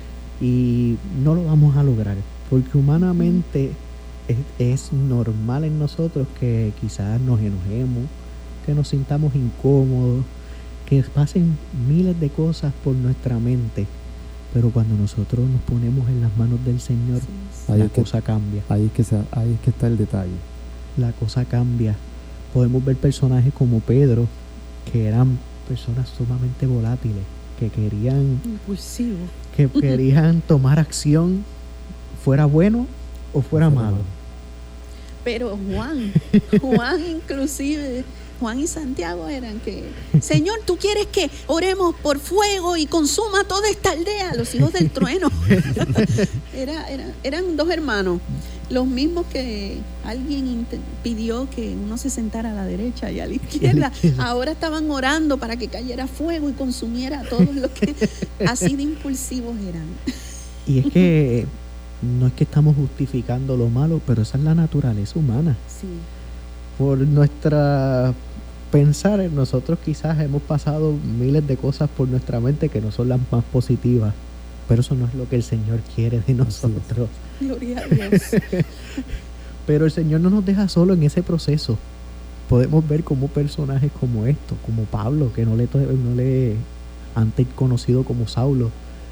S8: y no lo vamos a lograr, porque humanamente es, es normal en nosotros que quizás nos enojemos, que nos sintamos incómodos, que pasen miles de cosas por nuestra mente, pero cuando nosotros nos ponemos en las manos del Señor,
S5: Así es.
S7: Ahí
S8: la
S7: es que-
S8: cosa cambia.
S7: Ahí es que se- ahí es que está el detalle.
S8: La cosa cambia. Podemos ver personajes como Pedro, que eran personas sumamente volátiles, que querían,
S5: Impulsivo.
S8: que querían tomar acción, fuera bueno o fuera malo.
S5: Pero Juan, Juan inclusive, Juan y Santiago eran que, Señor, tú quieres que oremos por fuego y consuma toda esta aldea, los hijos del trueno. Era, era- eran dos hermanos, los mismos que alguien inte- pidió que uno se sentara a la derecha y a la izquierda. Ahora estaban orando para que cayera fuego y consumiera a todos los que así de impulsivos eran.
S8: Y es que no es que estamos justificando lo malo, pero esa es la naturaleza humana.
S5: Sí.
S8: Por nuestra pensar, nosotros quizás hemos pasado miles de cosas por nuestra mente que no son las más positivas, pero eso no es lo que el Señor quiere de nosotros.
S5: Gloria a Dios.
S8: Pero el Señor no nos deja solo en ese proceso. Podemos ver como personajes como estos, como Pablo, que no le, to- no le antes conocido como Saulo,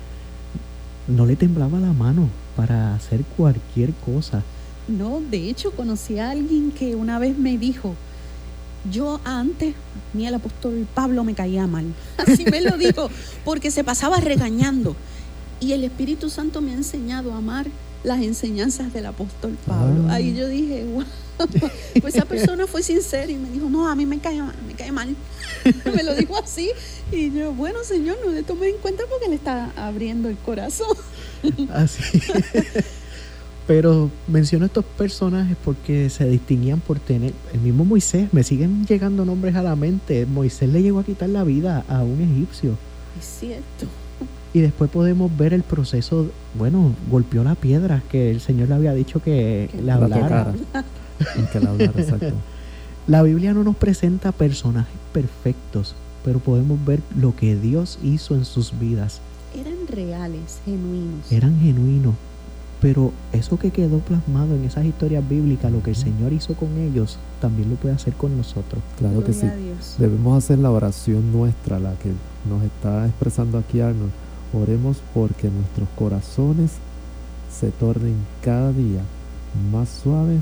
S8: no le temblaba la mano para hacer cualquier cosa.
S5: No, de hecho conocí a alguien que una vez me dijo, yo antes, a mí el apóstol Pablo me caía mal. Así me lo dijo, porque se pasaba regañando. Y el Espíritu Santo me ha enseñado a amar las enseñanzas del apóstol Pablo.
S7: Ah.
S5: Ahí yo dije, wow. Pues esa persona fue sincera y me dijo, no, a mí me cae mal, me cae mal. Me lo dijo así. Y yo, bueno, Señor, no le tomé en cuenta porque le está abriendo el corazón.
S8: Así. Pero menciono estos personajes porque se distinguían por tener, el mismo Moisés, me siguen llegando nombres a la mente. Moisés le llegó a quitar la vida a un egipcio.
S5: Es cierto.
S8: Y después podemos ver el proceso, bueno, golpeó la piedra que el Señor le había dicho que
S5: Que
S8: le
S7: La
S8: hablara.
S7: tocara. En que la hablara, exacto.
S8: La Biblia no nos presenta personajes perfectos, pero podemos ver lo que Dios hizo en sus vidas.
S5: Eran reales, genuinos.
S8: Eran genuinos, pero eso que quedó plasmado en esas historias bíblicas, lo que el Señor hizo con ellos, también lo puede hacer con nosotros.
S7: Claro que sí.
S5: Gloria a Dios.
S7: Debemos hacer la oración nuestra, la que nos está expresando aquí Arnold. Oremos porque nuestros corazones se tornen cada día más suaves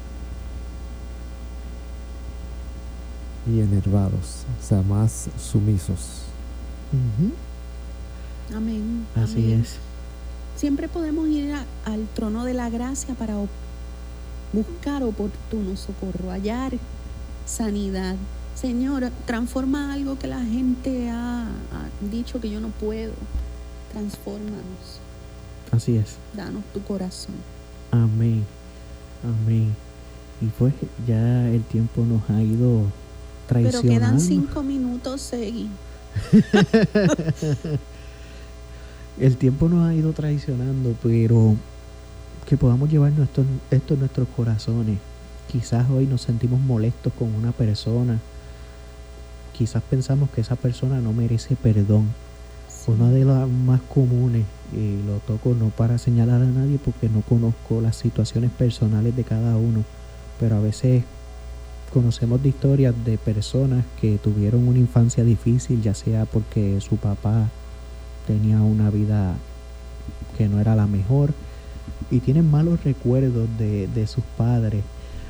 S7: y enervados, o sea, más sumisos.
S8: Ujú.
S5: Amén.
S8: Así
S5: amén.
S8: es.
S5: Siempre podemos ir a- al trono de la gracia para op- buscar oportuno socorro, hallar sanidad. Señor, transforma algo que la gente ha, ha dicho que yo no puedo. Transfórmanos.
S8: Así es.
S5: Danos tu corazón.
S8: Amén. Amén. Y pues ya el tiempo nos ha ido
S5: Pero
S8: traicionando.
S5: quedan cinco minutos, Segui.
S8: El tiempo nos ha ido traicionando, pero que podamos llevarnos esto, esto en nuestros corazones. Quizás hoy nos sentimos molestos con una persona. Quizás pensamos que esa persona no merece perdón.
S5: Sí.
S8: Una de las más comunes, y lo toco no para señalar a nadie porque no conozco las situaciones personales de cada uno, pero a veces conocemos de historias de personas que tuvieron una infancia difícil, ya sea porque su papá tenía una vida que no era la mejor y tienen malos recuerdos de, de sus padres,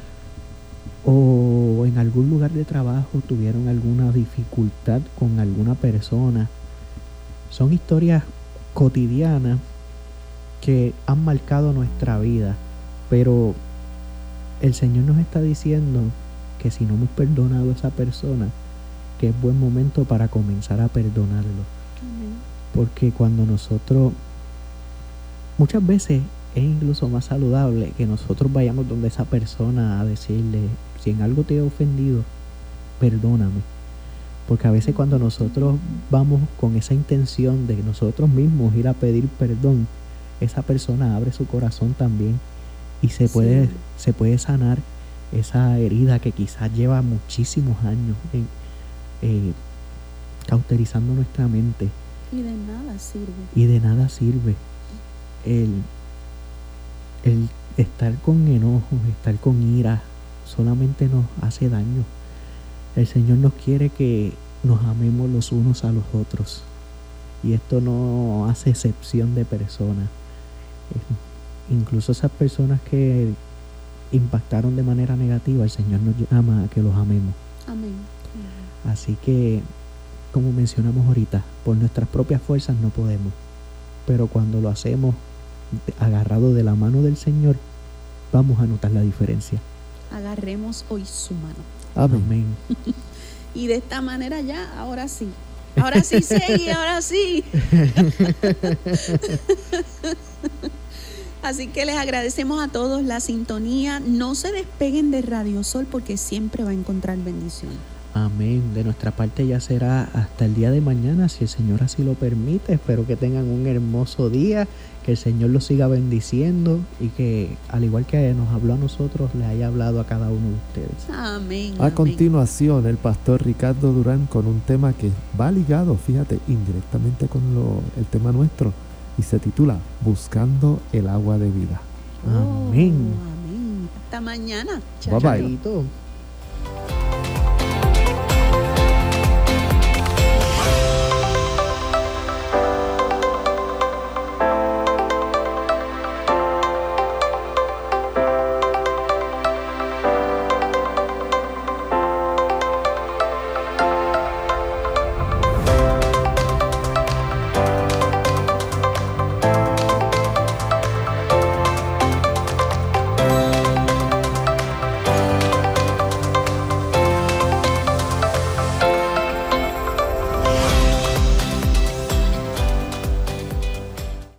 S8: o en algún lugar de trabajo tuvieron alguna dificultad con alguna persona. Son historias cotidianas que han marcado nuestra vida, pero el Señor nos está diciendo que si no hemos perdonado a esa persona, que es buen momento para comenzar a perdonarlo.
S5: Amén.
S8: Porque cuando nosotros, muchas veces es incluso más saludable que nosotros vayamos donde esa persona a decirle, si en algo te he ofendido, perdóname. Porque a veces cuando nosotros vamos con esa intención de nosotros mismos ir a pedir perdón, esa persona abre su corazón también y se puede,
S5: Sí.
S8: se puede sanar esa herida que quizás lleva muchísimos años en, eh, cauterizando nuestra mente.
S5: Y de nada sirve.
S8: Y de nada sirve el, el estar con enojo, estar con ira, solamente nos hace daño. El Señor nos quiere que nos amemos los unos a los otros, y esto no hace excepción de personas. Eh, Incluso esas personas que impactaron de manera negativa, el Señor nos llama a que los amemos.
S5: Amén.
S8: Así que, como mencionamos ahorita, por nuestras propias fuerzas no podemos, pero cuando lo hacemos agarrado de la mano del Señor, vamos a notar la diferencia.
S5: Agarremos hoy su mano.
S7: Amén.
S8: Amén.
S5: Y de esta manera ya, ahora sí. Ahora sí, Segui, ahora sí. Así que les agradecemos a todos la sintonía. No se despeguen de Radio Sol porque siempre va a encontrar bendición.
S8: Amén. De nuestra parte ya será hasta el día de mañana, si el Señor así lo permite. Espero que tengan un hermoso día, que el Señor los siga bendiciendo y que, al igual que nos habló a nosotros, le haya hablado a cada uno de ustedes.
S5: Amén.
S7: A
S5: amén.
S7: continuación, el pastor Ricardo Durán con un tema que va ligado, fíjate, indirectamente con lo, el tema nuestro, y se titula Buscando el agua de vida.
S5: Oh,
S8: Amén.
S5: amén. Hasta mañana.
S7: Bye bye.
S8: Chaito.